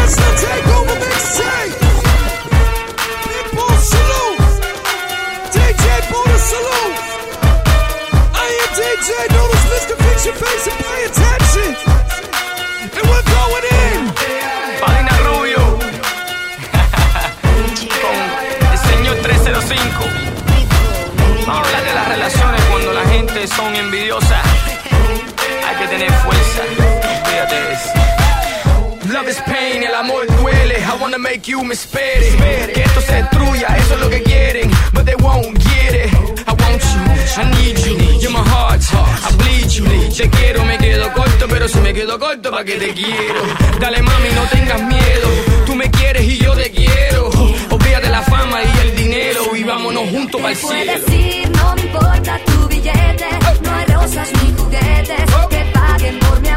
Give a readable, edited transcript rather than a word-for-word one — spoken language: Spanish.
Son envidiosas, hay que tener fuerza. Fíjate eso. Love is pain, el amor duele. I wanna make you me espere. Que esto se destruya, eso es lo que quieren, but they won't get it. I want you, I need you, you're my heart, I bleed you. Te quiero, me quedo corto, pero si me quedo corto, ¿pa' qué te quiero? Dale mami, no tengas miedo, tú me quieres y yo te quiero. Olvídate la fama y el dinero y vámonos juntos pa'l cielo. Puedes ir, no me importa tu billete, no hay rosas ni juguetes que paguen por mi